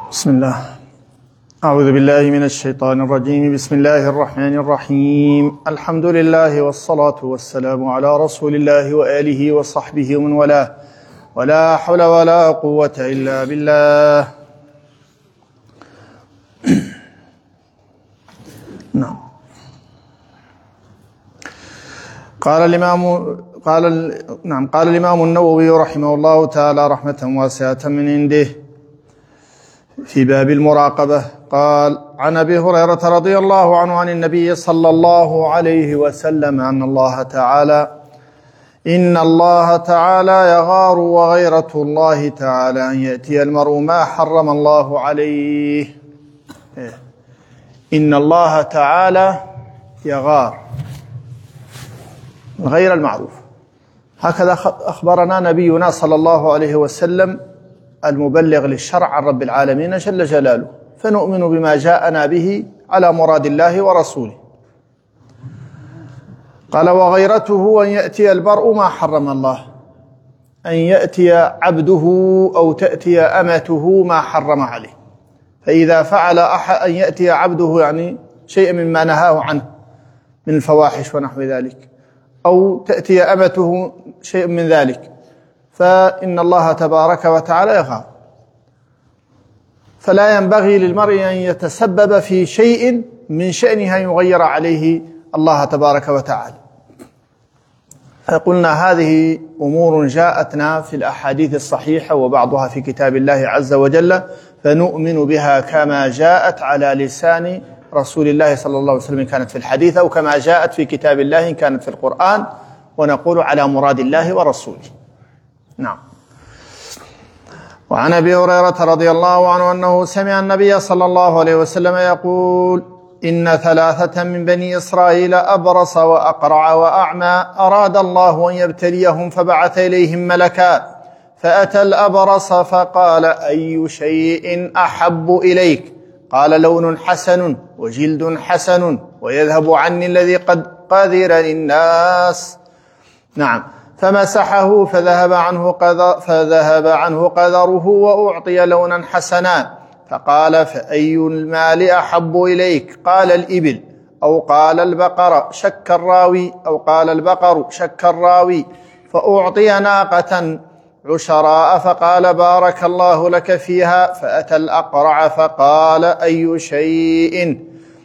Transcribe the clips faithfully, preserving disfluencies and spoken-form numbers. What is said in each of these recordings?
بسم الله. أعوذ بالله من الشيطان الرجيم. بسم الله الرحمن الرحيم. الحمد لله والصلاة والسلام على رسول الله وآله وصحبه ومن والاه، ولا حول ولا قوة إلا بالله. نعم. قال الإمام قال نعم قال الإمام النووي رحمه الله تعالى رحمة واسعة من عنده في باب المراقبة، قال: عن أبي هريرة رضي الله عنه عن النبي صلى الله عليه وسلم أن الله تعالى إن الله تعالى يغار، وغيرة الله تعالى أن يأتي المرء ما حرم الله عليه. إن الله تعالى يغار، غير المعروف. هكذا أخبرنا نبينا صلى الله عليه وسلم المبلغ للشرع عن رب العالمين جل جلاله، فنؤمن بما جاءنا به على مراد الله ورسوله. قال: وغيرته أن يأتي المرء ما حرم الله، أن يأتي عبده أو تأتي أمته ما حرم عليه. فإذا فعل أحد أن يأتي عبده يعني شيء مما نهاه عنه من الفواحش ونحو ذلك، أو تأتي أمته شيء من ذلك، فإن الله تبارك وتعالى يغار. فلا ينبغي للمرء أن يتسبب في شيء من شأنه أن يغير عليه الله تبارك وتعالى. فقلنا هذه أمور جاءتنا في الأحاديث الصحيحة وبعضها في كتاب الله عز وجل، فنؤمن بها كما جاءت على لسان رسول الله صلى الله عليه وسلم إن كانت في الحديث، أو كما جاءت في كتاب الله إن كانت في القرآن، ونقول على مراد الله ورسوله. نعم. وعن أبي هريرة رضي الله عنه أنه سمع النبي صلى الله عليه وسلم يقول: إن ثلاثة من بني إسرائيل أبرص وأقرع وأعمى أراد الله أن يبتليهم فبعث إليهم ملكا، فأتى الأبرص فقال: أي شيء أحب إليك؟ قال: لون حسن وجلد حسن ويذهب عني الذي قد قذر للناس. نعم. فمسحه فذهب عنه قذر فذهب عنه قذره وأعطي لونا حسنا. فقال: فأي المال أحب إليك؟ قال: الإبل، أو قال البقر، شك الراوي، أو قال البقر، شك الراوي. فأعطي ناقة عشراء فقال: بارك الله لك فيها. فأتى الأقرع فقال: أي شيء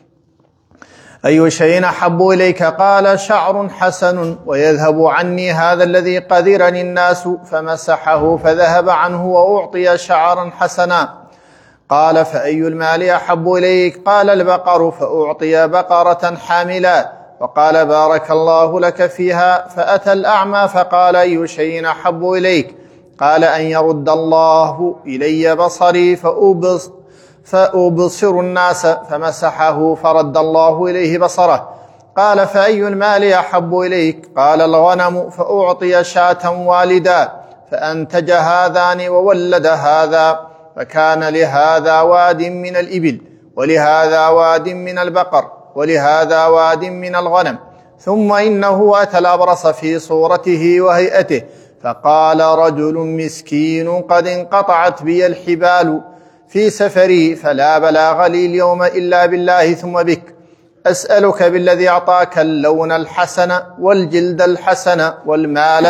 أي شيء أحب إليك؟ قال: شعر حسن ويذهب عني هذا الذي قذرني الناس. فمسحه فذهب عنه وأعطي شعرا حسنا. قال: فأي المال أحب إليك؟ قال: البقر. فأعطي بقرة حاملا وقال: بارك الله لك فيها. فأتى الأعمى فقال: أي شيء أحب إليك؟ قال: أن يرد الله إلي بصري فأبصر فأبصر الناس. فمسحه فرد الله إليه بصره. قال: فأي المال أحب إليك؟ قال: الغنم. فأعطي شاة والدا فأنتج هذان وولد هذا، فكان لهذا واد من الإبل، ولهذا واد من البقر، ولهذا واد من الغنم. ثم إنه أتى الأبرص في صورته وهيئته، فقال: رجل مسكين قد انقطعت بي الحبال في سفري، فلا بلاغ لي اليوم إلا بالله ثم بك. أسألك بالذي أعطاك اللون الحسن والجلد الحسن والمال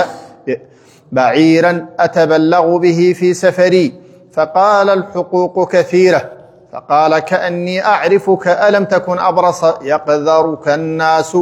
بعيرا أتبلغ به في سفري. فقال: الحقوق كثيرة. فقال: كأني أعرفك، ألم تكن أبرص يقذرك الناس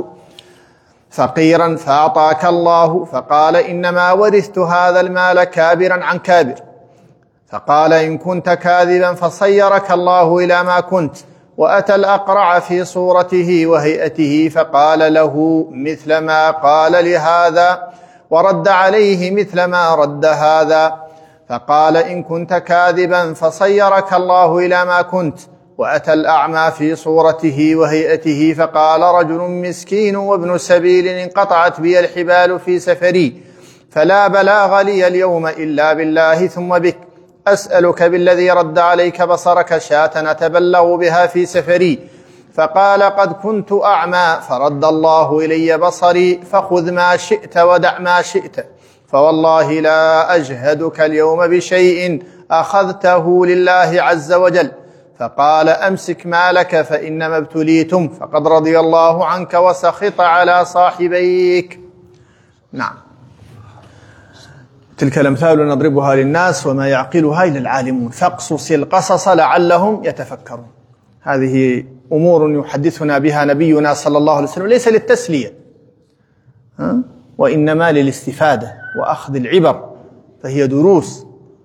فقيرا فأعطاك الله؟ فقال: إنما ورثت هذا المال كابرا عن كابر. فقال: إن كنت كاذبا فصيرك الله إلى ما كنت. وأتى الأقرع في صورته وهيئته فقال له مثل ما قال لهذا، ورد عليه مثل ما رد هذا. فقال: إن كنت كاذبا فصيرك الله إلى ما كنت. وأتى الأعمى في صورته وهيئته فقال: رجل مسكين وابن سبيل انقطعت بي الحبال في سفري، فلا بلاغ لي اليوم إلا بالله ثم بك. أسألك بالذي رد عليك بصرك شاة أتبلغ بها في سفري. فقال: قد كنت أعمى فرد الله إلي بصري، فخذ ما شئت ودع ما شئت، فوالله لا أجهدك اليوم بشيء أخذته لله عز وجل، فقال أمسك مالك فإنما ابتليتم، فقد رضي الله عنك وسخط على صاحبيك. نعم، تلك الأمثال نضربها للناس وما يعقلها إلا العالمون، فاقصص القصص لعلهم يتفكرون. هذه أمور يحدثنا بها نبينا صلى الله عليه وسلم، ليس للتسلية وإنما للاستفادة وأخذ العبر، فهي دروس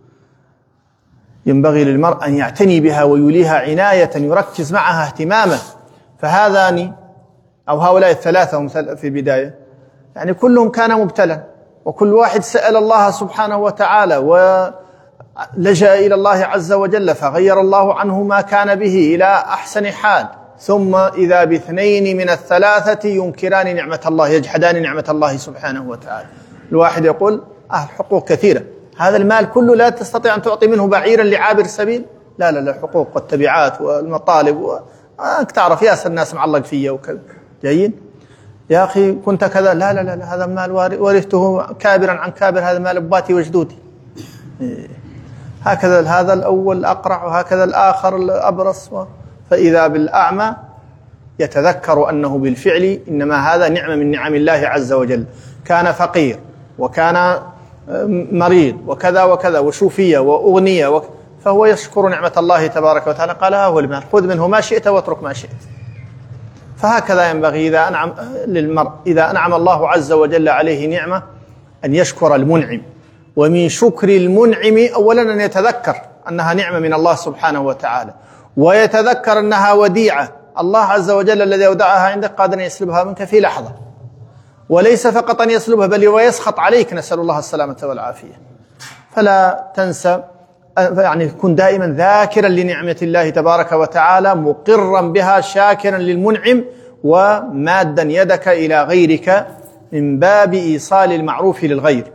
ينبغي للمرء أن يعتني بها ويوليها عناية، يركز معها اهتماما. فهذان أو هؤلاء الثلاثة في البداية يعني كلهم كان مبتلا، وكل واحد سأل الله سبحانه وتعالى ولجأ إلى الله عز وجل، فغير الله عنه ما كان به إلى أحسن حال. ثم إذا باثنين من الثلاثة ينكران نعمة الله، يجحدان نعمة الله سبحانه وتعالى. الواحد يقول آه الحقوق كثيرة، هذا المال كله لا تستطيع أن تعطي منه بعيرا لعابر السبيل؟ لا لا لا، حقوق والتبعات والمطالب و... آه تعرف ياس الناس معلق فيا وكذا. جيد يا أخي كنت كذا، لا لا لا, لا هذا المال ورثته كابرا عن كابر، هذا مال أباتي وجدودي. إيه. هكذا هذا الأول الأقرع وهكذا الآخر الأبرص و... فإذا بالأعمى يتذكر أنه بالفعل إنما هذا نعمة من نعم الله عز وجل، كان فقير وكان مريض وكذا وكذا وشوفية وأغنية وك... فهو يشكر نعمة الله تبارك وتعالى، قال ها هو المال خذ منه ما شئت واترك ما شئت. فهكذا ينبغي إذا أنعم للمرء، إذا أنعم الله عز وجل عليه نعمة أن يشكر المنعم. ومن شكر المنعم أولا أن يتذكر أنها نعمة من الله سبحانه وتعالى، ويتذكر أنها وديعة، الله عز وجل الذي أودعها عندك قادر أن يسلبها منك في لحظة، وليس فقط أن يسلبها بل ويسخط عليك، نسأل الله السلامة والعافية. فلا تنسى، يعني كن دائما ذاكرا لنعمة الله تبارك وتعالى، مقرا بها، شاكرا للمنعم، ومادا يدك إلى غيرك من باب إيصال المعروف للغير.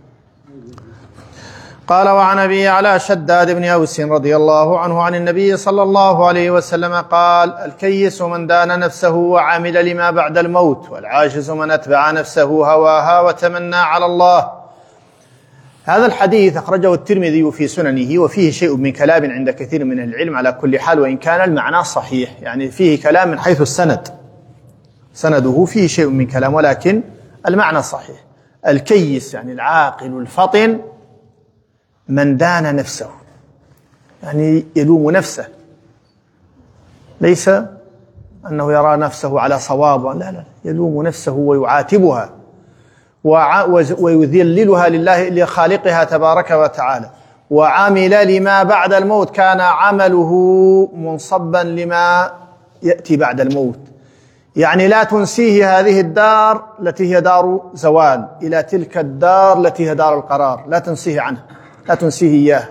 قال وعن أبي على شداد بن أوس رضي الله عنه عن النبي صلى الله عليه وسلم قال: الكيس من دان نفسه وعمل لما بعد الموت، والعاجز من أتبع نفسه هواها وتمنى على الله. هذا الحديث أخرجه الترمذي في سننه، وفيه شيء من كلام عند كثير من العلم على كل حال، وإن كان المعنى صحيح، يعني فيه كلام من حيث السند، سنده فيه شيء من كلام ولكن المعنى صحيح. الكيس يعني العاقل الفطن من دان نفسه، يعني يلوم نفسه، ليس أنه يرى نفسه على صواب، لا لا، يلوم نفسه ويعاتبها ويذللها لله لخالقها تبارك وتعالى. وعمل لما بعد الموت، كان عمله منصبا لما يأتي بعد الموت، يعني لا تنسيه هذه الدار التي هي دار زوال إلى تلك الدار التي هي دار القرار، لا تنسيه عنها، لا تنسيه إياه.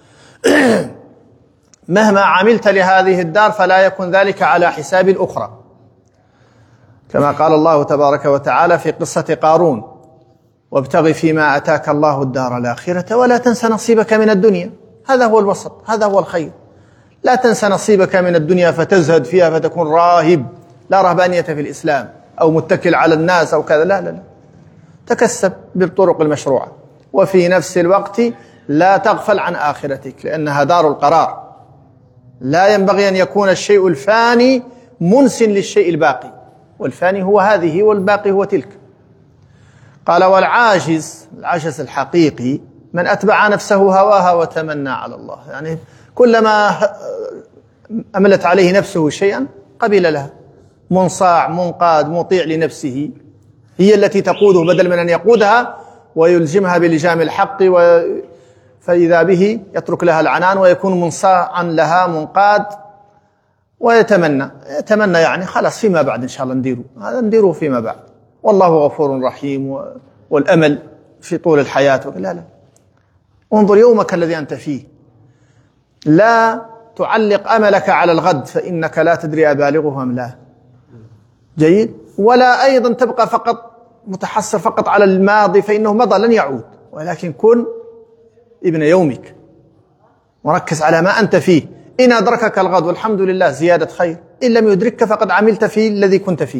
مهما عملت لهذه الدار فلا يكن ذلك على حساب الأخرى، كما قال الله تبارك وتعالى في قصة قارون: وابتغ فيما أتاك الله الدار الآخرة ولا تنس نصيبك من الدنيا. هذا هو الوسط، هذا هو الخير. لا تنس نصيبك من الدنيا فتزهد فيها فتكون راهب، لا رهبانية في الإسلام، أو متكل على الناس أو كذا، لا لا لا، تكسب بالطرق المشروعة، وفي نفس الوقت لا تغفل عن آخرتك، لأنها دار القرار. لا ينبغي أن يكون الشيء الفاني منس للشيء الباقي، والفاني هو هذه والباقي هو تلك. قال: والعاجز، العجز الحقيقي من أتبع نفسه هواها وتمنى على الله، يعني كلما أملت عليه نفسه شيئا قبل لها، منصاع منقاد مطيع لنفسه، هي التي تقوده بدل من أن يقودها ويلجمها بلجام الحق، و فإذا به يترك لها العنان ويكون منصاعا لها منقاد، ويتمنى يتمنى يعني خلاص فيما بعد إن شاء الله نديره، هذا نديره فيما بعد، والله غفور رحيم، والأمل في طول الحياة. لا لا، انظر يومك الذي أنت فيه، لا تعلق أملك على الغد، فإنك لا تدري أبالغه أم لا. جيد. ولا أيضا تبقى فقط متحسر فقط على الماضي، فإنه مضى لن يعود، ولكن كن ابن يومك، وركز على ما أنت فيه. إن أدركك الغد والحمد لله زيادة خير، إن لم يدركك فقد عملت فيه الذي كنت فيه.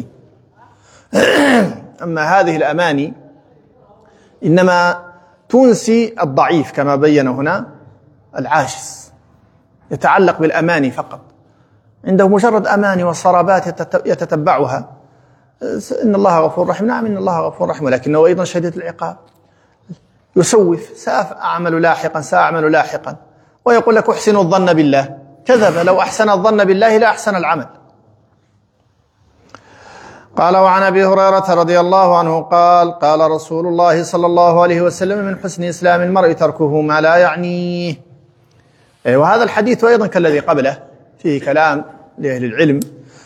أما هذه الأماني إنما تنسي الضعيف كما بين هنا، العاجز يتعلق بالأماني فقط، عنده مجرد أماني وصرابات يتتبعها. إن الله غفور رحيم، نعم إن الله غفور رحيم، ولكنه أيضا شديد العقاب. يسوف، سأعمل لاحقا سأعمل لاحقا، ويقول لك أحسن الظن بالله. كذب، لو أحسن الظن بالله لا أحسن العمل. قال: وعن أبي هريرة رضي الله عنه قال: قال رسول الله صلى الله عليه وسلم: من حسن إسلام المرء تركه ما لا يعنيه. وهذا الحديث أيضا كالذي قبله فيه كلام لأهل العلم،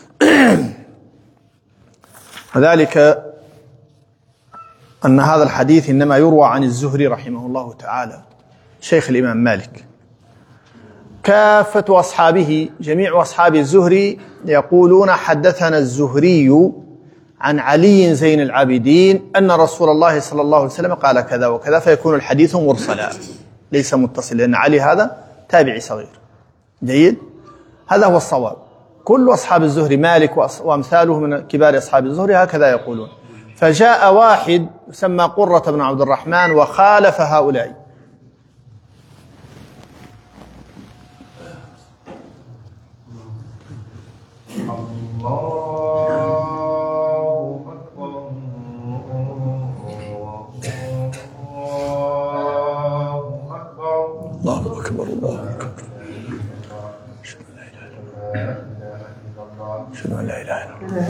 وذلك أن هذا الحديث إنما يروى عن الزهري رحمه الله تعالى شيخ الإمام مالك. كافة أصحابه، جميع أصحاب الزهري يقولون: حدثنا الزهري عن علي زين العابدين أن رسول الله صلى الله عليه وسلم قال كذا وكذا، فيكون الحديث مرسلا ليس متصل، لأن علي هذا تابعي صغير. جيد، هذا هو الصواب. كل أصحاب الزهري، مالك وأمثاله من كبار أصحاب الزهري هكذا يقولون. فجاء واحد يسمى قرة بن عبد الرحمن وخالف هؤلاء. الله أكبر، الله أكبر، أشهد أن لا إله إلا الله،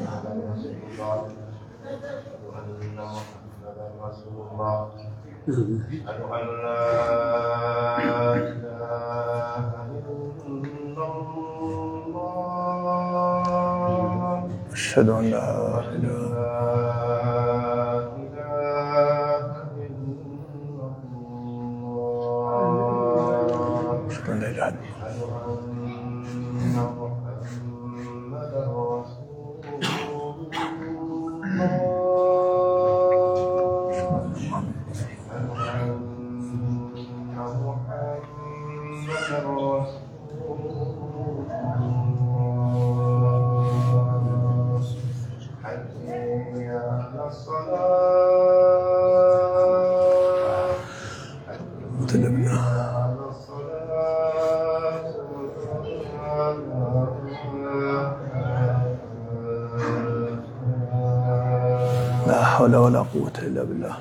أشهد أن لا إله إلا الله، لا حول ولا قوة إلا بالله.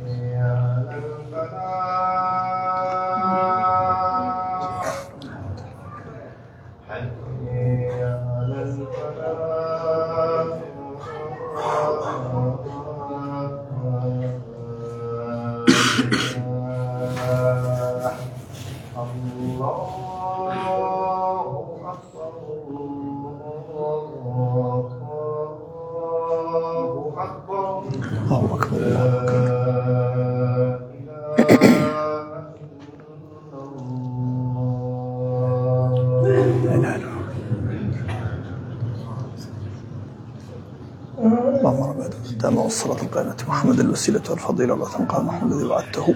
اللهم رب هذا الدم والصلاة القائمة محمد الوسيلة والفضيلة ولا تنقى محمد الذي وعدته.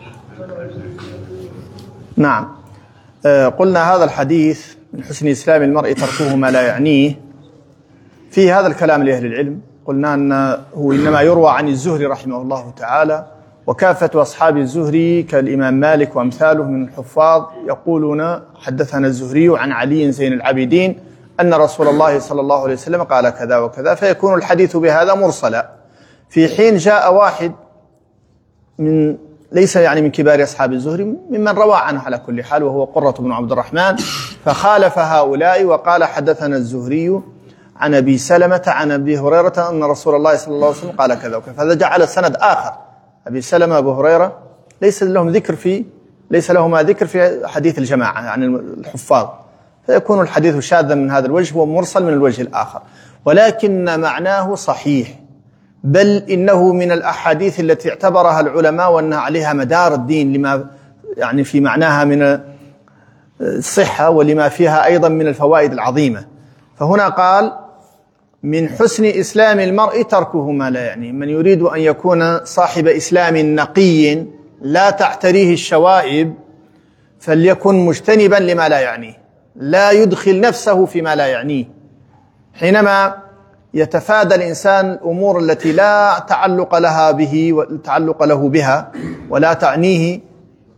نعم، آه قلنا هذا الحديث من حسن إسلام المرء تركه ما لا يعنيه، في هذا الكلام لأهل العلم. قلنا أنه إنما يروى عن الزهري رحمه الله تعالى، وكافة أصحاب الزهري كالإمام مالك وأمثاله من الحفاظ يقولون: حدثنا الزهري عن علي زين العابدين أن رسول الله صلى الله عليه وسلم قال كذا وكذا، فيكون الحديث بهذا مرسلا. في حين جاء واحد من ليس يعني من كبار أصحاب الزهري ممن روى عنه على كل حال، وهو قرة بن عبد الرحمن، فخالف هؤلاء وقال: حدثنا الزهري عن أبي سلمة عن أبي هريرة أن رسول الله صلى الله عليه وسلم قال كذا وكذا، فهذا جعل سند آخر. أبي سلمة أبو هريرة ليس لهم ذكر في ليس لهما ذكر في حديث الجماعة يعني الحفاظ، فيكون الحديث شاذا من هذا الوجه ومرسل من الوجه الآخر، ولكن معناه صحيح، بل إنه من الأحاديث التي اعتبرها العلماء وأنها عليها مدار الدين، لما يعني في معناها من الصحة ولما فيها أيضا من الفوائد العظيمة. فهنا قال: من حسن إسلام المرء تركه ما لا يعنيه. من يريد أن يكون صاحب إسلام نقي لا تعتريه الشوائب فليكن مجتنبا لما لا يعنيه، لا يدخل نفسه فيما لا يعنيه. حينما يتفادى الإنسان الأمور التي لا تعلق لها به وتعلق له بها ولا تعنيه،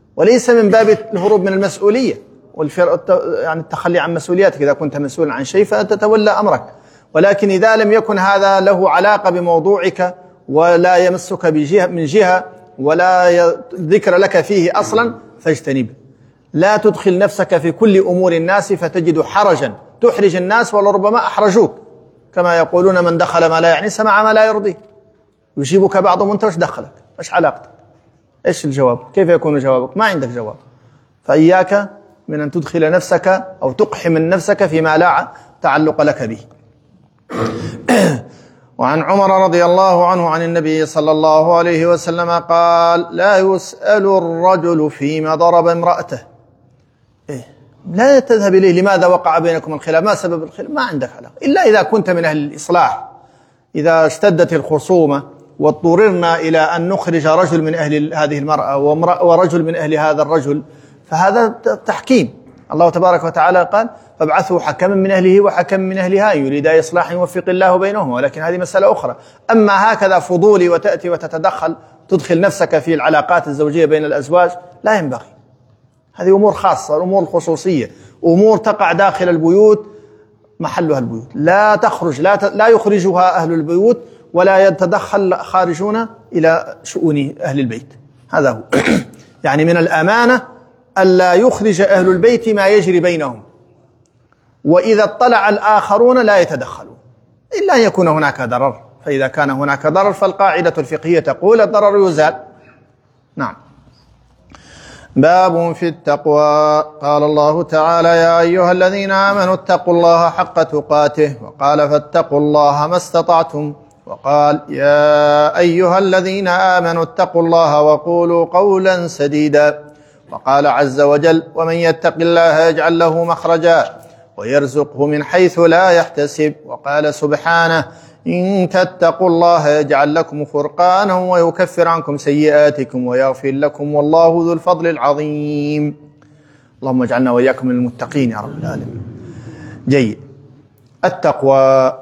وليس من باب الهروب من المسؤولية يعني التخلي عن مسؤولياتك. إذا كنت مسؤولا عن شيء فتتولى أمرك، ولكن إذا لم يكن هذا له علاقة بموضوعك ولا يمسك بجهة من جهة ولا ذكر لك فيه أصلا فاجتنبه. لا تدخل نفسك في كل أمور الناس فتجد حرجا تحرج الناس ولربما أحرجوك، كما يقولون من دخل ما لا يعني سمع ما لا يرضيه. يجيبك بعضهم أنت وش دخلك؟ إيش علاقتك؟ إيش الجواب؟ كيف يكون جوابك؟ ما عندك جواب. فإياك من أن تدخل نفسك أو تقحم نفسك فيما لا تعلق لك به. وعن عمر رضي الله عنه عن النبي صلى الله عليه وسلم قال: لا يسأل الرجل فيما ضرب امرأته. إيه؟ لا تذهب إليه لماذا وقع بينكم الخلاف، ما سبب الخلاف، ما عندك علاقة إلا إذا كنت من أهل الإصلاح. إذا اشتدت الخصومة واضطررنا إلى أن نخرج رجل من أهل هذه المرأة ورجل من أهل هذا الرجل فهذا تحكيم. الله تبارك وتعالى قال: فابعثوا حكما من أهله وحكما من أهلها يريدا إصلاحا يوفق الله بينهما. ولكن هذه مسألة أخرى. أما هكذا فضولي وتأتي وتتدخل تدخل نفسك في العلاقات الزوجية بين الأزواج لا ينبغي. هذه أمور خاصة، أمور خصوصية، أمور تقع داخل البيوت محلها البيوت، لا تخرج لا, ت... لا يخرجها أهل البيوت ولا يتدخل خارجون إلى شؤون أهل البيت. هذا هو. يعني من الأمانة ألا يخرج أهل البيت ما يجري بينهم، وإذا اطلع الآخرون لا يتدخلون إلا أن يكون هناك ضرر. فإذا كان هناك ضرر فالقاعدة الفقهية تقول الضرر يزال. نعم. باب في التقوى. قال الله تعالى: يا أيها الذين آمنوا اتقوا الله حق تقاته، وقال: فاتقوا الله ما استطعتم، وقال: يا أيها الذين آمنوا اتقوا الله وقولوا قولا سديدا، وقال عز وجل: ومن يتق الله يجعل له مخرجا ويرزقه من حيث لا يحتسب، وقال سبحانه: إن تتقوا الله يجعل لكم فرقانا ويكفر عنكم سيئاتكم ويغفر لكم والله ذو الفضل العظيم. اللهم اجعلنا وإياكم من المتقين يا رب العالمين. جيد. التقوى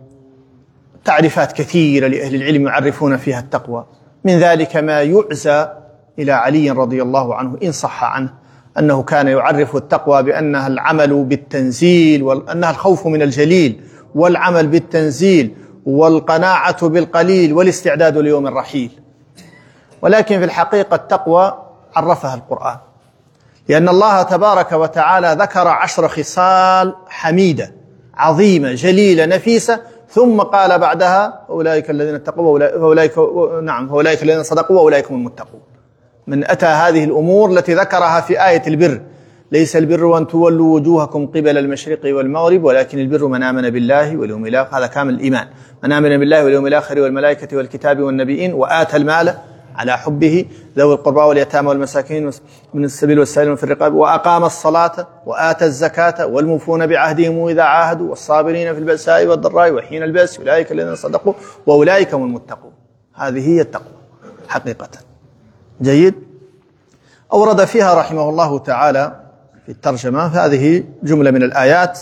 تعريفات كثيرة لأهل العلم يعرفون فيها التقوى، من ذلك ما يعزى إلى علي رضي الله عنه إن صح عنه أنه كان يعرف التقوى بأنها العمل بالتنزيل، وأنها الخوف من الجليل والعمل بالتنزيل والقناعة بالقليل والاستعداد ليوم الرحيل. ولكن في الحقيقة التقوى عرفها القرآن، لأن الله تبارك وتعالى ذكر عشر خصال حميدة عظيمة جليلة نفيسة، ثم قال بعدها: أولئك الذين اتقوا وأولئك نعم أولئك الذين صدقوا وأولئك هم المتقون. من أتى هذه الأمور التي ذكرها في آية البر: ليس البر أن تولوا وجوهكم قبل المشرق والمغرب ولكن البر من آمن بالله واليوم الآخر. هذا كامل الإيمان، من آمن بالله واليوم الآخر والملائكة والكتاب والنبيين، وآتى المال على حبه ذوي القربى واليتامى والمساكين من السبيل والسائلين في الرقاب، وأقام الصلاة وآتى الزكاة والموفون بعهدهم إذا عاهدوا والصابرين في البأساء والضراء وحين البأس أولئك الذين صدقوا وأولئك هم المتقون. هذه هي التقوى حقيقة. جيد. أورد فيها رحمه الله تعالى في الترجمة هذه جملة من الآيات،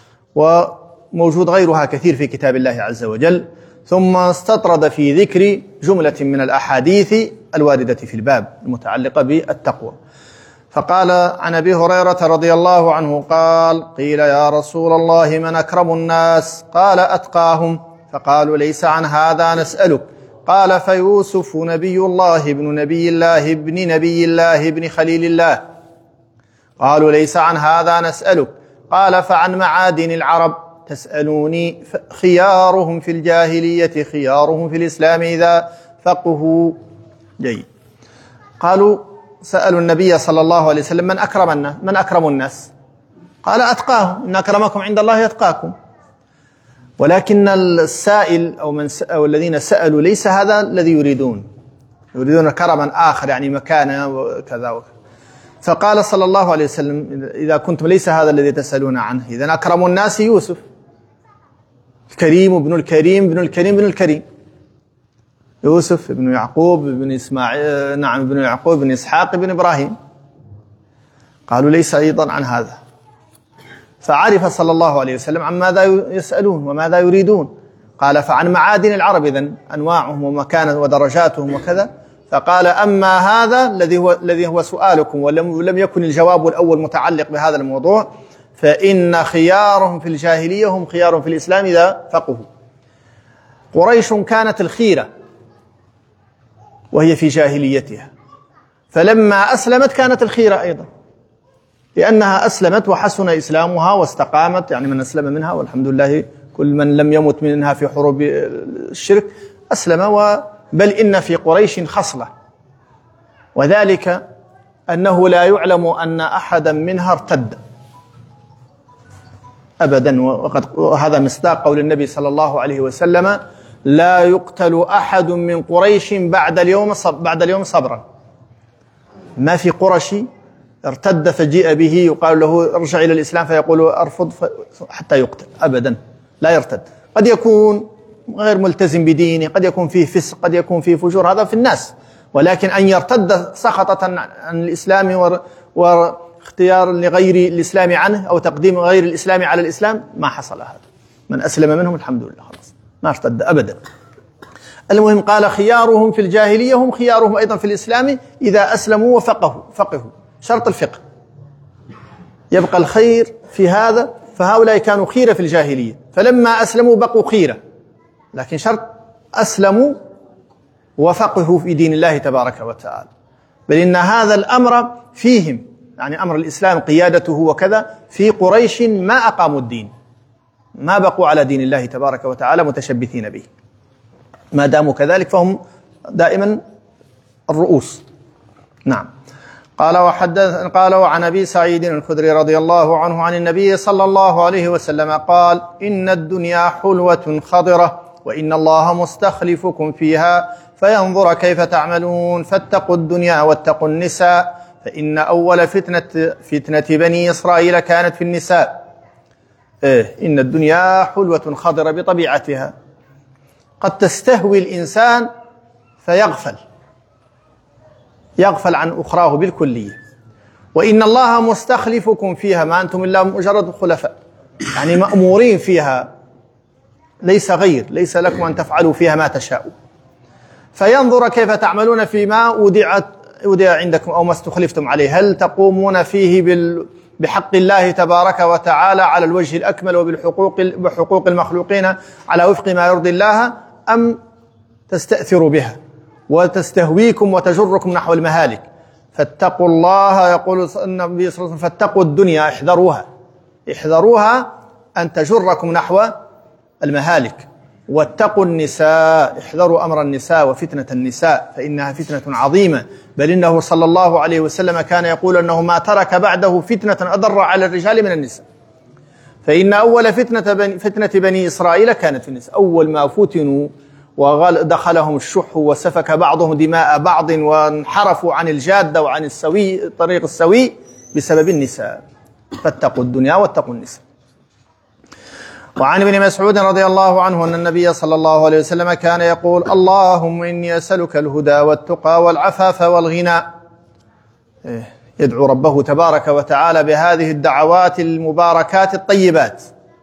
وموجود غيرها كثير في كتاب الله عز وجل، ثم استطرد في ذكر جملة من الأحاديث الواردة في الباب المتعلقة بالتقوى. فقال عن أبي هريرة رضي الله عنه قال: قيل يا رسول الله من أكرم الناس؟ قال: أتقاهم. فقالوا: ليس عن هذا نسألك. قال: فيوسف نبي الله ابن نبي الله ابن نبي الله ابن خليل الله. قالوا: ليس عن هذا نسألك. قال: فعن معادن العرب تسألوني؟ خيارهم في الجاهلية خيارهم في الإسلام إذا فقهوا. جيد. قالوا سألوا النبي صلى الله عليه وسلم: من أكرم الناس؟ من أكرم الناس؟ قال: أتقاهم، إن أكرمكم عند الله يتقاكم. ولكن السائل أو, من أو الذين سألوا ليس هذا الذي يريدون، يريدون كرما آخر، يعني مكانة وكذا وكذا. فقال صلى الله عليه وسلم: إذا كنتم ليس هذا الذي تسألون عنه، إذن أكرم الناس يوسف، الكريم ابن الكريم ابن الكريم ابن الكريم، يوسف ابن يعقوب ابن إسماعيل نعم ابن يعقوب ابن إسحاق ابن إبراهيم. قالوا: ليس أيضا عن هذا. فعرف صلى الله عليه وسلم عن ماذا يسألون وماذا يريدون. قال: فعن معادن العرب، إذن أنواعهم ومكانة ودرجاتهم وكذا، فقال أما هذا الذي هو الذي هو سؤالكم ولم لم يكن الجواب الأول متعلق بهذا الموضوع، فإن خيارهم في الجاهلية هم خيارهم في الإسلام إذا فقهوا. قريش كانت الخيرة وهي في جاهليتها، فلما أسلمت كانت الخيرة أيضا، لأنها أسلمت وحسن إسلامها واستقامت، يعني من أسلم منها والحمد لله كل من لم يمت منها في حروب الشرك أسلم. و بل إن في قريش خصلة، وذلك أنه لا يعلم أن أحدا منها ارتد أبدا، وهذا مصداق قول النبي صلى الله عليه وسلم: لا يقتل أحد من قريش بعد اليوم بعد اليوم صبرا. ما في قرشي ارتد فجيء به يقال له ارجع إلى الإسلام فيقول أرفض حتى يقتل، أبدا لا يرتد. قد يكون غير ملتزم بدينه، قد يكون فيه فسق، قد يكون فيه فجور، هذا في الناس، ولكن أن يرتد سخطة عن الإسلام واختيار لغير الإسلام عنه أو تقديم غير الإسلام على الإسلام ما حصل هذا. من أسلم منهم الحمد لله خلاص ما ارتد أبدا. المهم قال: خيارهم في الجاهلية هم خيارهم أيضا في الإسلام إذا أسلموا وفقهوا. فقهوا شرط الفقه، يبقى الخير في هذا. فهؤلاء كانوا خيرة في الجاهلية، فلما أسلموا بقوا خيرة، لكن شرط أسلموا وفقهوا في دين الله تبارك وتعالى. بل إن هذا الأمر فيهم، يعني أمر الإسلام قيادته وكذا، في قريش ما أقاموا الدين، ما بقوا على دين الله تبارك وتعالى متشبثين به. ما داموا كذلك فهم دائما الرؤوس. نعم. قال وحدث قال وعن أبي سعيد الخدري رضي الله عنه عن النبي صلى الله عليه وسلم قال: إن الدنيا حلوة خضرة، وإن الله مستخلفكم فيها فينظر كيف تعملون، فاتقوا الدنيا واتقوا النساء، فإن أول فتنة فتنة بني إسرائيل كانت في النساء. إيه إن الدنيا حلوة خضرة بطبيعتها، قد تستهوي الإنسان فيغفل يغفل عن أخراه بالكلية. وإن الله مستخلفكم فيها، ما أنتم إلا مجرد خلفاء، يعني مأمورين فيها، ليس غير، ليس لكم أن تفعلوا فيها ما تشاءوا، فينظر كيف تعملون فيما أودعت أودع عندكم أو ما استخلفتم عليه، هل تقومون فيه بال بحق الله تبارك وتعالى على الوجه الأكمل وبالحقوق بحقوق المخلوقين على وفق ما يرضي الله، أم تستأثروا بها وتستهويكم وتجركم نحو المهالك. فاتقوا الله، يقول النبي صلى الله عليه وسلم: فاتقوا الدنيا، احذروها احذروها أن تجركم نحو المهالك. واتقوا النساء، احذروا أمر النساء وفتنة النساء، فإنها فتنة عظيمة. بل إنه صلى الله عليه وسلم كان يقول أنه ما ترك بعده فتنة أضر على الرجال من النساء. فإن أول فتنة بني, فتنة بني إسرائيل كانت في النساء. أول ما فتنوا ودخلهم الشح وسفك بعضهم دماء بعض وانحرفوا عن الجادة وعن السوي الطريق السوي بسبب النساء. فاتقوا الدنيا واتقوا النساء. وعن ابن مسعود رضي الله عنه أن النبي صلى الله عليه وسلم كان يقول: اللهم إني أسألك الهدى والتقى والعفاف والغنى. يدعو ربه تبارك وتعالى بهذه الدعوات المباركات الطيبات.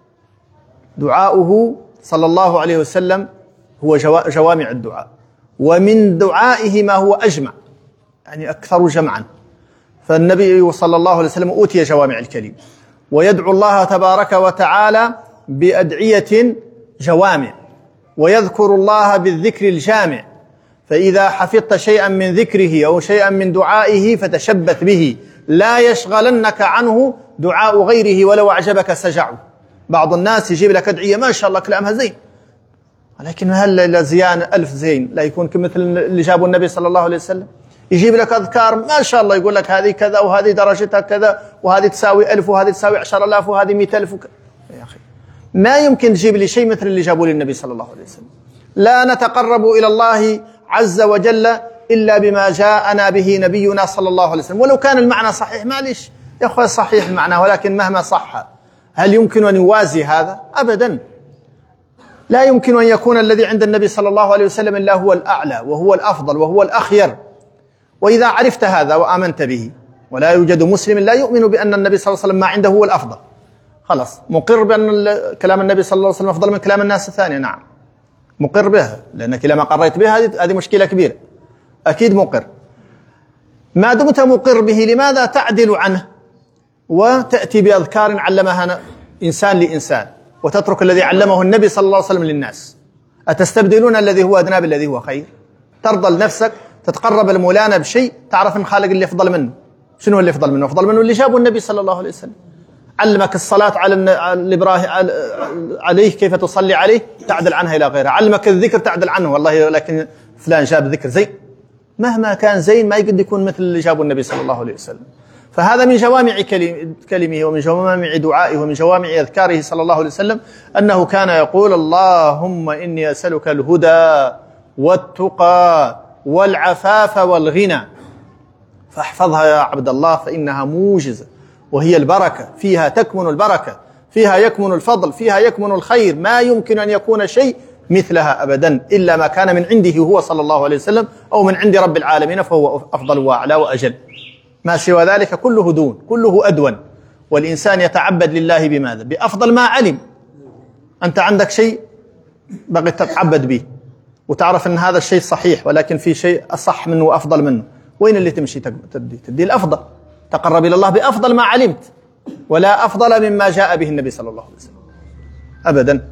دعاؤه صلى الله عليه وسلم هو جوامع الدعاء، ومن دعائه ما هو أجمع، يعني أكثر جمعا. فالنبي صلى الله عليه وسلم أوتي جوامع الكلم، ويدعو الله تبارك وتعالى بأدعية جوامع، ويذكر الله بالذكر الجامع. فإذا حفظت شيئا من ذكره أو شيئا من دعائه فتشبث به، لا يشغلنك عنه دعاء غيره ولو أعجبك سجعه. بعض الناس يجيب لك أدعية ما شاء الله كلامها زين، ولكن هل زيان ألف زين لا يكون كمثل اللي جابوا النبي صلى الله عليه وسلم؟ يجيب لك أذكار ما شاء الله، يقول لك هذه كذا وهذه درجتها كذا وهذه تساوي ألف وهذه تساوي عشر آلاف وهذه مئة ألف وك... يا أخي ما يمكن تجيب لي شيء مثل اللي جابوا للنبي صلى الله عليه وسلم. لا نتقرب إلى الله عز وجل إلا بما جاءنا به نبينا صلى الله عليه وسلم، ولو كان المعنى صحيح. معلش يا أخوة صحيح المعنى، ولكن مهما صح هل يمكن أن يوازي هذا؟ أبدا لا يمكن أن يكون الذي عند النبي صلى الله عليه وسلم إلا هو الأعلى وهو الأفضل وهو الأخير. وإذا عرفت هذا وآمنت به، ولا يوجد مسلم لا يؤمن بأن النبي صلى الله عليه وسلم ما عنده هو الأفضل، خلاص مقر بأن كلام النبي صلى الله عليه وسلم أفضل من كلام الناس الثانية، نعم مقر بها، لأنك لما قريت بها هذه مشكلة كبيرة. أكيد مقر. ما دمت مقر به لماذا تعدل عنه وتأتي بأذكار علمها إنسان لإنسان وتترك الذي علمه النبي صلى الله عليه وسلم للناس؟ أتستبدلون الذي هو أدنى بالذي هو خير؟ ترضى لنفسك تتقرب المولانا بشيء تعرف أن خالق اللي أفضل منه. شنو اللي أفضل منه؟ أفضل منه اللي جابه النبي صلى الله عليه وسلم. علمك الصلاة على الإبراهيم عليه كيف تصلي عليه تعدل عنها إلى غيرها. علمك الذكر تعدل عنه، والله لكن فلان جاب ذكر زين، مهما كان زين ما يقدر يكون مثل اللي جابه النبي صلى الله عليه وسلم. فهذا من جوامع كلمه ومن جوامع دعائه ومن جوامع أذكاره صلى الله عليه وسلم أنه كان يقول: اللهم إني أسألك الهدى والتقى والعفاف والغنى، فاحفظها يا عبد الله فإنها موجزة وهي البركة، فيها تكمن البركة، فيها يكمن الفضل، فيها يكمن الخير، ما يمكن أن يكون شيء مثلها أبدا إلا ما كان من عنده هو صلى الله عليه وسلم أو من عند رب العالمين، فهو أفضل وأعلى وأجل. ما سوى ذلك كله دون، كله أدون. والإنسان يتعبد لله بماذا؟ بأفضل ما علم. أنت عندك شيء بغيت تتعبد به وتعرف أن هذا الشيء صحيح، ولكن في شيء أصح منه وأفضل منه، وين اللي تمشي تدي؟ تدي الأفضل، تقرب إلى الله بأفضل ما علمت، ولا أفضل مما جاء به النبي صلى الله عليه وسلم أبدا.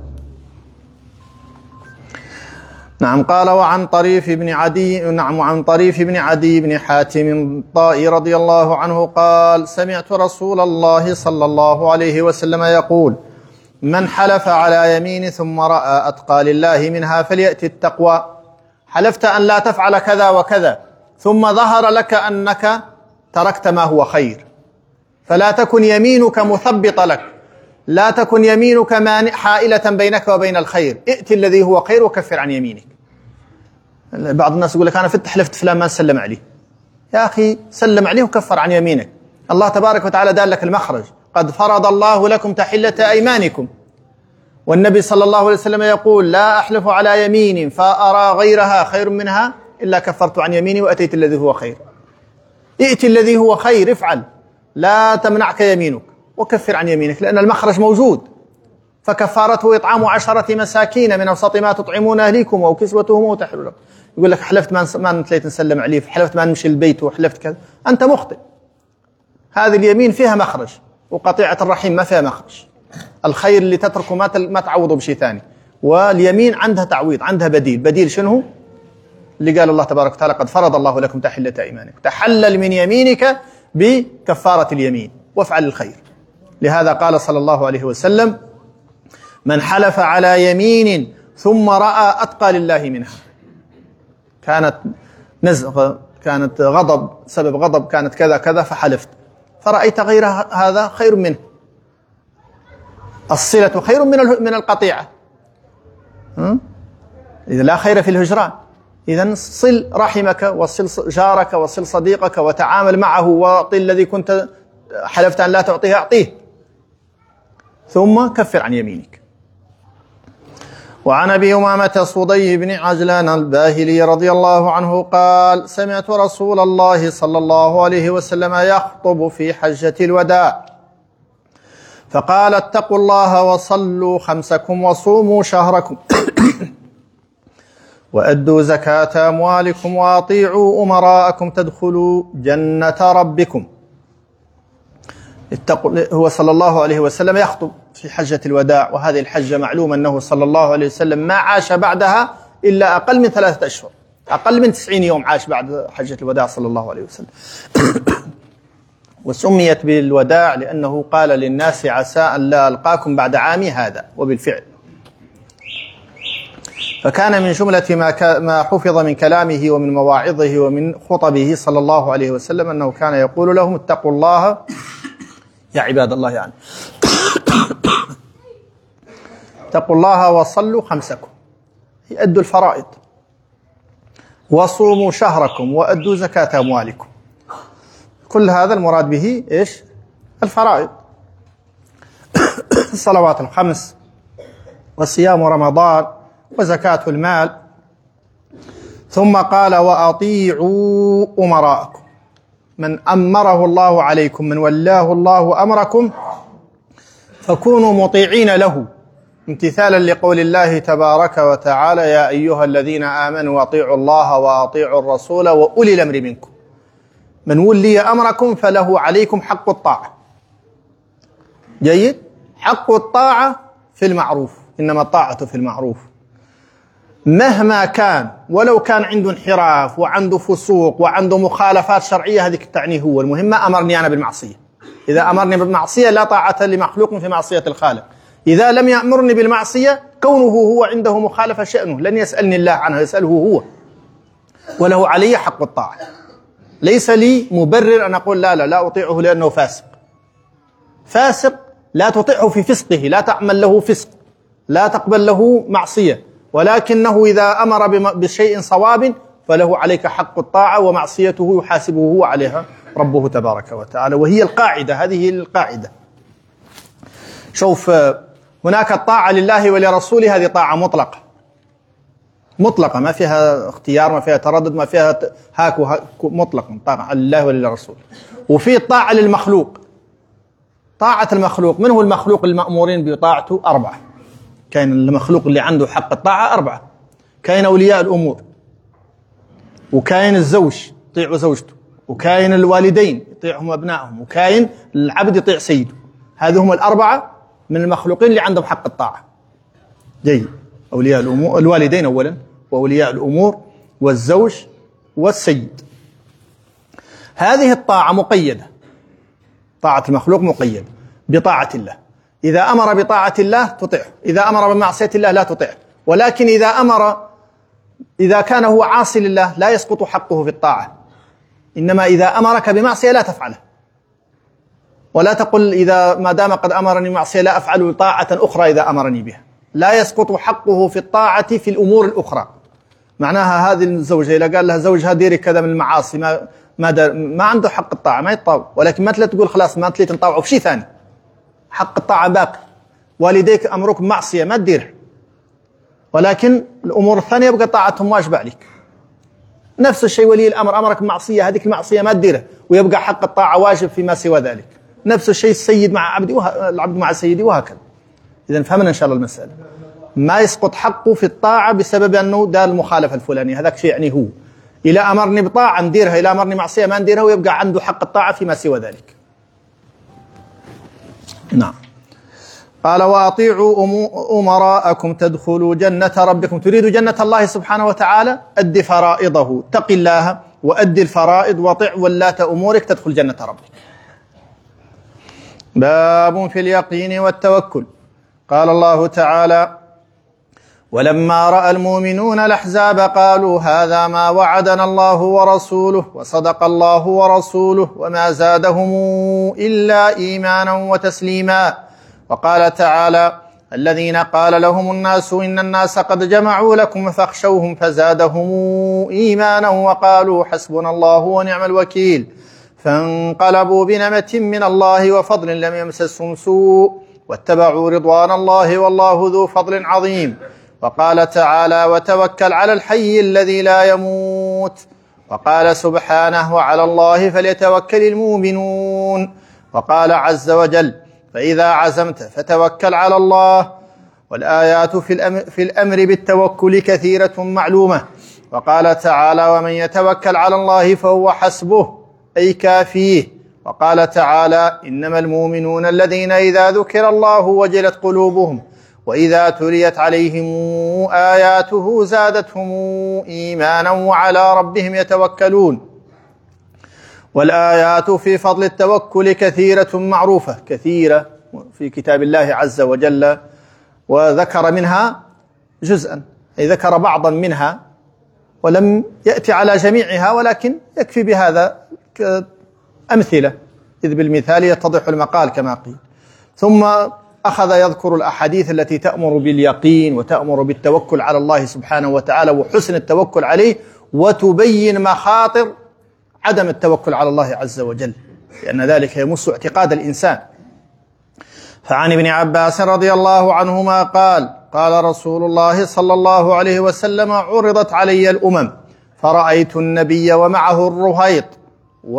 نعم. قال: وعن طريف بن عدي نعم وعن طريف بن عدي بن حاتم الطائي رضي الله عنه قال: سمعت رسول الله صلى الله عليه وسلم يقول: من حلف على يمين ثم رأى أتقى لله منها فليأتي التقوى. حلفت أن لا تفعل كذا وكذا ثم ظهر لك أنك تركت ما هو خير، فلا تكن يمينك مثبط لك، لا تكن يمينك حائلة بينك وبين الخير، ائت الذي هو خير وكفر عن يمينك. بعض الناس يقول لك: أنا فت حلفت فلان ما سلم عليه. يا أخي سلم عليه وكفر عن يمينك. الله تبارك وتعالى دال لك المخرج: قد فرض الله لكم تحلة أيمانكم. والنبي صلى الله عليه وسلم يقول: لا أحلف على يمين فأرى غيرها خير منها إلا كفرت عن يميني وأتيت الذي هو خير. ائت الذي هو خير، افعل، لا تمنعك يمينك وكفر عن يمينك، لأن المخرج موجود. فكفارته إطعام عشرة مساكين من أوسط ما تطعمون أهليكم أو كسوتهم أو تحرير رقبة. يقول لك: حلفت ما ما نتليت نسلم عليه، حلفت ما نمشي البيت، وحلفت كذا. أنت مخطئ. هذه اليمين فيها مخرج، وقطيعة الرحيم ما فيها مخرج. الخير اللي تتركه ما ما تعوضه بشيء ثاني، واليمين عندها تعويض، عندها بديل. بديل شنو؟ اللي قال الله تبارك وتعالى: قد فرض الله لكم تحلة أيمانكم. تحلل من يمينك بكفارة اليمين وافعل الخير. لهذا قال صلى الله عليه وسلم: من حلف على يمين ثم رأى أتقى لله منها، كانت نزغ، كانت غضب، سبب غضب كانت كذا كذا، فحلفت فرأيت غير هذا خير منه. الصلة خير من من القطيعة. إذا لا خير في الهجران، إذن صل رحمك وصل جارك وصل صديقك وتعامل معه، واعطي الذي كنت حلفت أن لا تعطيه أعطيه، ثم كفر عن يمينك. وعن أبي أمامة صدي بن عجلان الباهلي رضي الله عنه قال: سمعت رسول الله صلى الله عليه وسلم يخطب في حجة الوداع فقال: اتقوا الله وصلوا خمسكم وصوموا شهركم وأدوا زكاة أموالكم وأطيعوا أمراءكم تدخلوا جنة ربكم. هو صلى الله عليه وسلم يخطب في حجة الوداع، وهذه الحجة معلوم أنه صلى الله عليه وسلم ما عاش بعدها إلا أقل من ثلاثة أشهر، أقل من تسعين يوم عاش بعد حجة الوداع صلى الله عليه وسلم. وسميت بالوداع لأنه قال للناس: عسى أن لا ألقاكم بعد عامي هذا، وبالفعل. فكان من جملة ما ما حفظ من كلامه ومن مواعظه ومن خطبه صلى الله عليه وسلم أنه كان يقول لهم: اتقوا الله يا عباد الله، يعني اتقوا الله وصلوا خمسكم، أدوا الفرائض، وصوموا شهركم، وأدوا زكاة أموالكم. كل هذا المراد به إيش؟ الفرائض، الصلوات الخمس، وصيام رمضان، وزكاة المال. ثم قال: وأطيعوا أمراءكم، من أمره الله عليكم، من ولاه الله أمركم، فكونوا مطيعين له امتثالا لقول الله تبارك وتعالى: يا أيها الذين آمنوا أطيعوا الله وأطيعوا الرسول وأولي الأمر منكم، من ولي أمركم فله عليكم حق الطاعة. جيد؟ حق الطاعة في المعروف، إنما الطاعة في المعروف مهما كان، ولو كان عنده انحراف وعنده فسوق وعنده مخالفات شرعية، هذه تعنيه هو. المهم ما أمرني أنا بالمعصية. إذا أمرني بالمعصية لا طاعة لمخلوق في معصية الخالق. إذا لم يأمرني بالمعصية كونه هو عنده مخالفة شأنه، لن يسألني الله عنها، يسأله هو، وله علي حق الطاعة. ليس لي مبرر أن أقول لا لا لا أطيعه لأنه فاسق. فاسق لا تطيعه في فسقه، لا تعمل له فسق، لا تقبل له معصية، ولكنه إذا أمر بشيء صواب فله عليك حق الطاعة، ومعصيته يحاسبه هو عليها ربه تبارك وتعالى. وهي القاعدة، هذه القاعدة. شوف، هناك الطاعة لله ولرسوله، هذه طاعة مطلقة مطلقة، ما فيها اختيار، ما فيها تردد، ما فيها هاك وهاك، مطلقا طاعة لله وللرسول. وفي الطاعة للمخلوق. طاعة المخلوق، من هو المخلوق المأمورين بطاعته؟ أربعة. كاين المخلوق اللي عنده حق الطاعة أربعة. كاين أولياء الأمور، وكاين الزوج يطيع زوجته، وكاين الوالدين يطيعهم أبنائهم، وكاين العبد يطيع سيده. هذه هم الأربعة من المخلوقين اللي عندهم حق الطاعة. جيد. أولياء الأمور، الوالدين أولا، وأولياء الأمور، والزوج، والسيد. هذه الطاعة مقيدة، طاعة المخلوق مقيدة بطاعة الله. إذا أمر بطاعة الله تطيعه، إذا أمر بمعصية الله لا تطيعه. ولكن إذا أمر إذا كان هو عاصي لله لا يسقط حقه في الطاعة، إنما إذا أمرك بمعصية لا تفعله. ولا تقل إذا ما دام قد أمرني معصية لا أفعل طاعة أخرى إذا أمرني بها. لا يسقط حقه في الطاعة في الأمور الأخرى. معناها هذه الزوجة إذا قال لها زوجها ديري كذا من المعاصي، ما ما, ما عنده حق الطاعة، ما يطاوع. ولكن ما تقول خلاص ما تلي تنطاوعوا في شيء ثاني، حق الطاعة باقي. والديك أمرك بمعصية ما تديرها، ولكن الأمور الثانية يبقى طاعتهم واجبة عليك. نفس الشيء ولي الأمر أمرك بمعصية، هذيك المعصية ما تديرها، ويبقى حق الطاعة واجب فيما سوى ذلك. نفس الشيء السيد مع عبدي وه... العبد مع سيدي، وهكذا. إذا فهمنا إن شاء الله المسألة. ما يسقط حقه في الطاعة بسبب أنه دار المخالفة الفلانية، هذاك شيء يعني هو إلى أمرني بطاعة نديرها، إلى أمرني معصية ما نديرها، ويبقى عنده حق الطاعة فيما سوى ذلك. نعم. قال: وأطيعوا أمراءكم تدخلوا جنة ربكم. تريد جنة الله سبحانه وتعالى، أد فرائضه، اتق الله وأد الفرائض، وطع ولاة أمورك، تدخل جنة ربك. باب في اليقين والتوكل. قال الله تعالى: ولما رأى المؤمنون الأحزاب قالوا هذا ما وعدنا الله ورسوله وصدق الله ورسوله وما زادهم إلا إيمانا وتسليما. وقال تعالى: الذين قال لهم الناس إن الناس قد جمعوا لكم فاخشوهم فزادهم إيمانا وقالوا حسبنا الله ونعم الوكيل. فانقلبوا بنعمة من الله وفضل لم يمسسهم سوء واتبعوا رضوان الله والله ذو فضل عظيم. وقال تعالى: وتوكل على الحي الذي لا يموت. وقال سبحانه: وعلى الله فليتوكل المؤمنون. وقال عز وجل: فإذا عزمت فتوكل على الله. والآيات في الأمر, في الأمر بالتوكل كثيرة معلومة. وقال تعالى: ومن يتوكل على الله فهو حسبه، أي كافيه. وقال تعالى: إنما المؤمنون الذين إذا ذكر الله وجلت قلوبهم وإذا تليت عليهم آياته زادتهم إيمانا وعلى ربهم يتوكلون. والآيات في فضل التوكل كثيرة معروفة، كثيرة في كتاب الله عز وجل، وذكر منها جزءا، أي ذكر بعضا منها ولم يأتي على جميعها، ولكن يكفي بهذا أمثلة، إذ بالمثال يتضح المقال كما قيل. ثم أخذ يذكر الأحاديث التي تأمر باليقين وتأمر بالتوكل على الله سبحانه وتعالى وحسن التوكل عليه، وتبين مخاطر عدم التوكل على الله عز وجل، لأن ذلك يمس اعتقاد الإنسان. فعن ابن عباس رضي الله عنهما قال: قال رسول الله صلى الله عليه وسلم: عرضت علي الأمم فرأيت النبي ومعه الرهيط،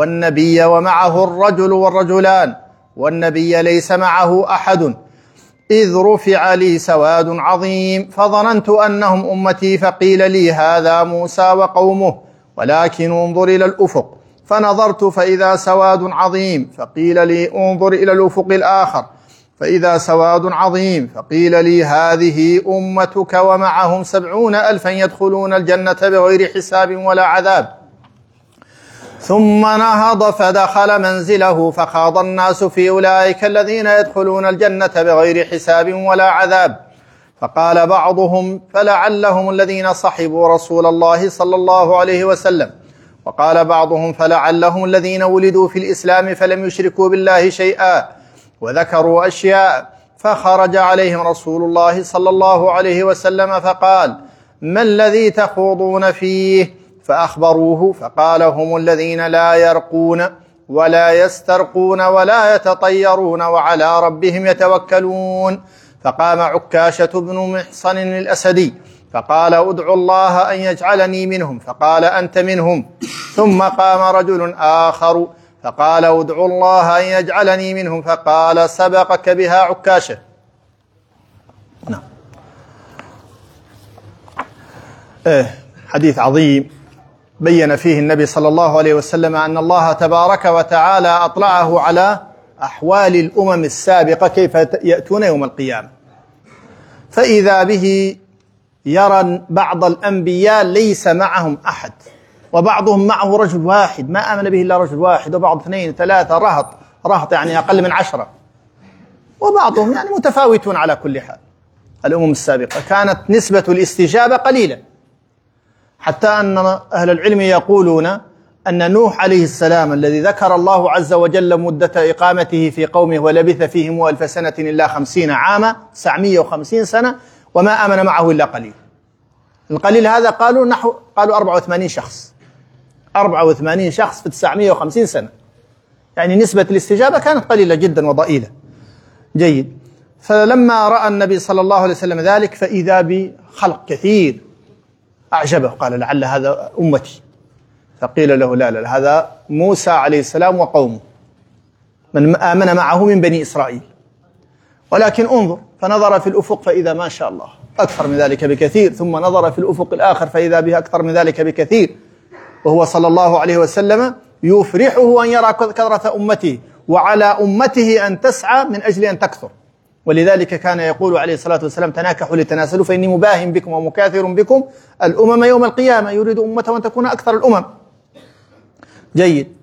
والنبي ومعه الرجل والرجلان، والنبي ليس معه أحد إذ رفع لي سواد عظيم فظننت أنهم أمتي فقيل لي هذا موسى وقومه ولكن انظر إلى الأفق فنظرت فإذا سواد عظيم فقيل لي انظر إلى الأفق الآخر فإذا سواد عظيم فقيل لي هذه أمتك ومعهم سبعون ألفا يدخلون الجنة بغير حساب ولا عذاب. ثم نهض فدخل منزله فخاض الناس في أولئك الذين يدخلون الجنة بغير حساب ولا عذاب. فقال بعضهم فلعلهم الذين صحبوا رسول الله صلى الله عليه وسلم، وقال بعضهم فلعلهم الذين ولدوا في الإسلام فلم يشركوا بالله شيئا، وذكروا أشياء. فخرج عليهم رسول الله صلى الله عليه وسلم فقال ما الذي تخوضون فيه؟ فأخبروه فقال هم الذين لا يرقون ولا يسترقون ولا يتطيرون وعلى ربهم يتوكلون. فقام عكاشة بن محصن الأسدي فقال ادعوا الله أن يجعلني منهم، فقال أنت منهم. ثم قام رجل آخر فقال ادعوا الله أن يجعلني منهم، فقال سبقك بها عكاشة. نعم. إيه حديث عظيم بين فيه النبي صلى الله عليه وسلم أن الله تبارك وتعالى أطلعه على أحوال الأمم السابقة كيف يأتون يوم القيامة، فإذا به يرى بعض الأنبياء ليس معهم أحد، وبعضهم معه رجل واحد ما آمن به إلا رجل واحد، وبعض اثنين ثلاثة رهط رهط يعني أقل من عشرة، وبعضهم يعني متفاوتون. على كل حال الأمم السابقة كانت نسبة الاستجابة قليلة، حتى أن أهل العلم يقولون أن نوح عليه السلام الذي ذكر الله عز وجل مدة إقامته في قومه ولبث فيهم ألف سنة إلا خمسين عاما، تسعمائة وخمسين سنة، وما آمن معه إلا قليل. القليل هذا قالوا نحو قالوا أربعة وثمانين شخص أربعة وثمانين شخص في تسعمائة وخمسين سنة، يعني نسبة الاستجابة كانت قليلة جدا وضئيلة. جيد. فلما رأى النبي صلى الله عليه وسلم ذلك فإذا بخلق كثير أعجبه، قال لعل هذا أمتي، فقيل له لا لا هذا موسى عليه السلام وقومه من آمن معه من بني إسرائيل، ولكن انظر. فنظر في الأفق فإذا ما شاء الله أكثر من ذلك بكثير، ثم نظر في الأفق الآخر فإذا به أكثر من ذلك بكثير، وهو صلى الله عليه وسلم يفرحه أن يرى كثرة أمته، وعلى أمته أن تسعى من أجل أن تكثر. ولذلك كان يقول عليه الصلاة والسلام تناكحوا لتناسلوا فإني مباهم بكم ومكاثر بكم الأمم يوم القيامة، يريد أمته أن تكون أكثر الأمم. جيد.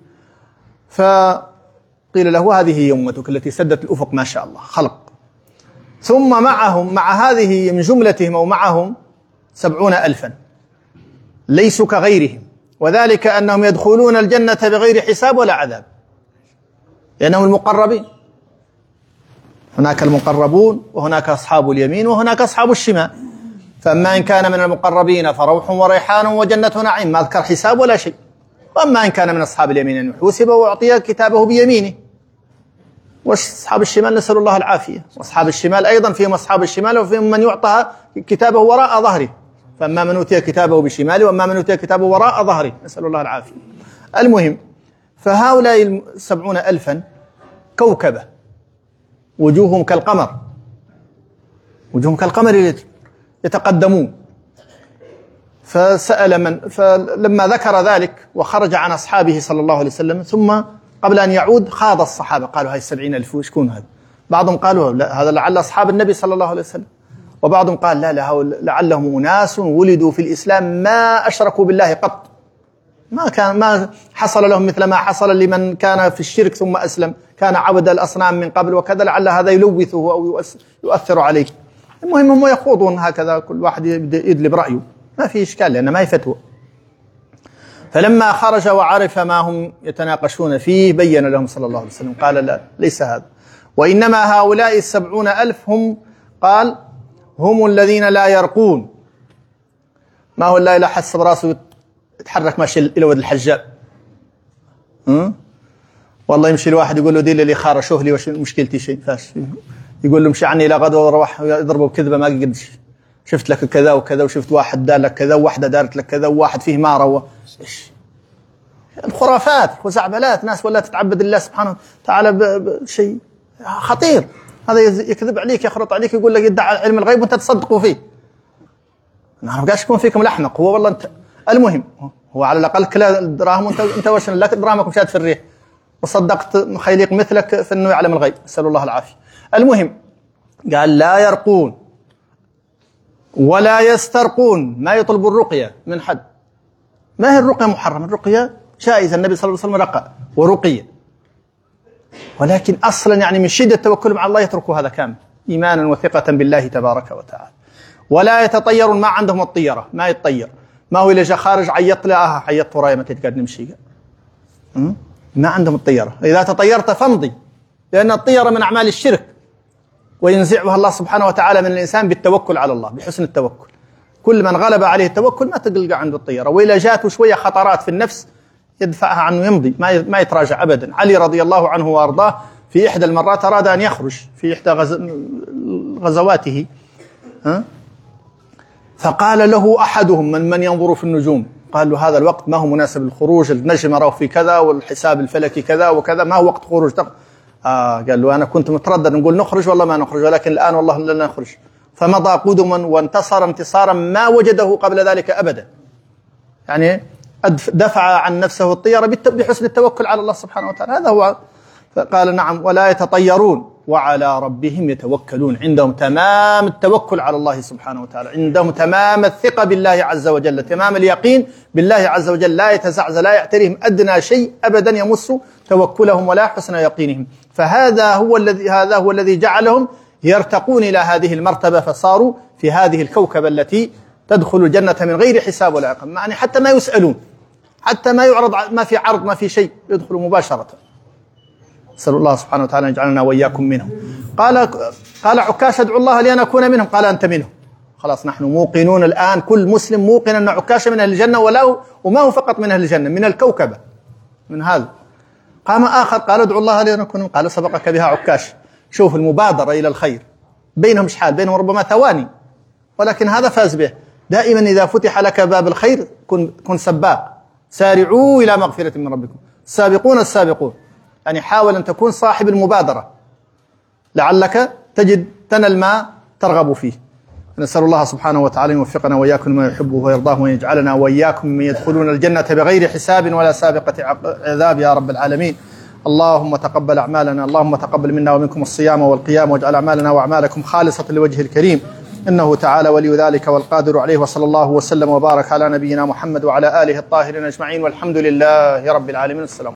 فقيل له هذه هي أمتك التي سدت الأفق ما شاء الله خلق. ثم معهم مع هذه من جملتهم أو معهم سبعون ألفا ليسوا كغيرهم، وذلك أنهم يدخلون الجنة بغير حساب ولا عذاب، لأنهم المقربين. هناك المقربون وهناك أصحاب اليمين وهناك أصحاب الشمال. فأما إن كان من المقربين فروح وريحان وجنة نعيم، ما أذكر حساب ولا شيء. وأما إن كان من أصحاب اليمين أن يحوسب وأعطي كتابه بيمينه. وأصحاب الشمال نسأل الله العافية. وأصحاب الشمال أيضا فيهم أصحاب الشمال وفيهم من يعطى كتابه وراء ظهره، فأما من أوتي كتابه بشماله وأما من أوتي كتابه وراء ظهره، نسأل الله العافية. المهم، فهؤلاء السبعون ألفا كوكبة وجوههم كالقمر، وجوههم كالقمر يتقدمون. فسأل من فلما ذكر ذلك وخرج عن أصحابه صلى الله عليه وسلم، ثم قبل أن يعود خاض الصحابة قالوا هاي السبعين ألف وشكون هذا؟ بعضهم قالوا لا هذا لعل أصحاب النبي صلى الله عليه وسلم، وبعضهم قال لا لا لعلهم أناس ولدوا في الإسلام ما أشركوا بالله قط، ما كان ما حصل لهم مثل ما حصل لمن كان في الشرك ثم أسلم، كان عبد الأصنام من قبل وكذا، لعل هذا يلوثه أو يؤثر عليه. المهم هم يخوضون هكذا، كل واحد يدلب رأيه، ما في إشكال لأن ما هي فتوى. فلما خرج وعرف ما هم يتناقشون فيه بين لهم صلى الله عليه وسلم، قال لا ليس هذا، وإنما هؤلاء السبعون ألف هم قال هم الذين لا يرقون. ما هو لا يحس براسه يتحرك ماشي إلى ود الحجاب، أه؟ والله يمشي الواحد يقول له دي اللي خارشوه لي وش مشكلتي شيء فاش، يقول له مشي عني إلى غد وروح يضربه بكذبة ما قدش، شفت لك كذا وكذا وشفت واحد دار لك كذا وواحدة دارت لك كذا وواحد فيه مارة إيش الخرافات وزعبلات، ناس ولا تتعبد الله سبحانه وتعالى بشيء خطير. هذا يكذب عليك، يخرط عليك، يقول لك يدعي علم الغيب وانت تصدقوا فيه. ما بقاش يكون فيكم الاحمق، هو والله انت. المهم هو على الاقل كلا الدراهم وانت انت واش لك دراهمك مشات في الريح، وصدقت خيليق مثلك في انه يعلم الغيب، نسال الله العافيه. المهم قال لا يرقون ولا يسترقون، ما يطلبوا الرقيه من حد. ما هي الرقيه محرمه؟ الرقيه جائزه، النبي صلى الله عليه وسلم رقى ورقيه، ولكن اصلا يعني من شده التوكل مع الله يتركوا هذا كامل ايمانا وثقه بالله تبارك وتعالى. ولا يتطيرون، ما عندهم الطيره، ما يتطير. ما هو اللي جا خارج عيط له اه عيطت ورايا ما كنت قاعد نمشي، ما عندهم الطيره. اذا تطيرت فامضي، لان الطيره من اعمال الشرك، وينزعها الله سبحانه وتعالى من الانسان بالتوكل على الله، بحسن التوكل. كل من غلب عليه التوكل ما تلقى عنده الطيره، واذا جاته شويه خطرات في النفس يدفعها عنه، يمضي، ما ما يتراجع ابدا. علي رضي الله عنه وارضاه في احدى المرات اراد ان يخرج في احدى غزواته، ها؟ فقال له احدهم من من ينظر في النجوم، قال له هذا الوقت ما هو مناسب للخروج، النجم راه في كذا والحساب الفلكي كذا وكذا، ما هو وقت خروج. آه قال له انا كنت متردد نقول نخرج والله ما نخرج، ولكن الان والله لا نخرج. فمضى قدما وانتصر انتصارا ما وجده قبل ذلك ابدا. يعني دفع عن نفسه الطيره بحسن التوكل على الله سبحانه وتعالى، هذا هو. فقال نعم ولا يتطيرون وعلى ربهم يتوكلون، عندهم تمام التوكل على الله سبحانه وتعالى، عندهم تمام الثقة بالله عز وجل، تمام اليقين بالله عز وجل، لا يتزعزع، لا يعتريهم أدنى شيء أبدا يمس توكلهم ولا حسن يقينهم. فهذا هو الذي هذا هو الذي جعلهم يرتقون إلى هذه المرتبة، فصاروا في هذه الكوكبة التي تدخل الجنة من غير حساب ولا عقاب، يعني حتى ما يسألون، حتى ما يعرض، ما في عرض، ما في شيء، يدخلوا مباشرة. نسأل الله سبحانه وتعالى أن يجعلنا وإياكم منهم. قال قال عكاش ادعو الله لأن أكون منهم، قال أنت منهم. خلاص نحن موقنون الآن، كل مسلم موقن أن عكاش من أهل الجنة، ولا وما هو فقط من أهل الجنة، من الكوكبة، من هذا. قام آخر قال ادعو الله لأن أكون منهم، قال سبقك بها عكاش. شوف المبادرة إلى الخير، بينهم شحال، بينهم ربما ثواني، ولكن هذا فاز به. دائما إذا فتح لك باب الخير كن كن سباق، سارعوا إلى مغفرة من ربكم، السابقون السابقون. يعني حاول أن تكون صاحب المبادرة لعلك تجد تنل ما ترغب فيه. نسأل الله سبحانه وتعالى يوفقنا وإياكم ما يحبه ويرضاه، وأن يجعلنا وإياكم من يدخلون الجنة بغير حساب ولا سابقة عذاب يا رب العالمين. اللهم تقبل أعمالنا، اللهم تقبل منا ومنكم الصيام والقيام، واجعل أعمالنا وأعمالكم خالصة لوجه الكريم، إنه تعالى ولي ذلك والقادر عليه. وصلى الله وسلم وبارك على نبينا محمد وعلى آله الطاهرين أجمعين، والحمد لله رب العالمين. السلام.